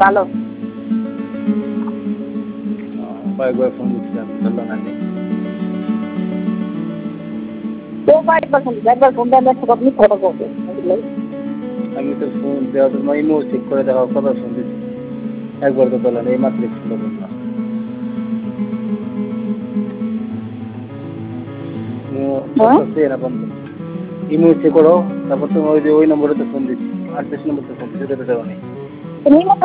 ভালো। কয়েকবার ফোন দিচ্ছিলাম, ধরলো না। তো কয়েকবার ফোন দিচ্ছি, একবার ফোন দেন একটা কথা কথা বলবে। আমি তো ফোন দেওয়া তো ইমো চেক করে দেখা কত ফোন দিচ্ছি, একবার তো ধরলো না, এই মাত্র ফোনটা করলাম। না বন্ধ, ইমো চেক করো, তারপর তুমি ওই যে ওই নম্বরে তো ফোন দিচ্ছি, 38 নম্বর তো ফোন দিচ্ছি, ওটা তো দেওয়া নেই। তুমি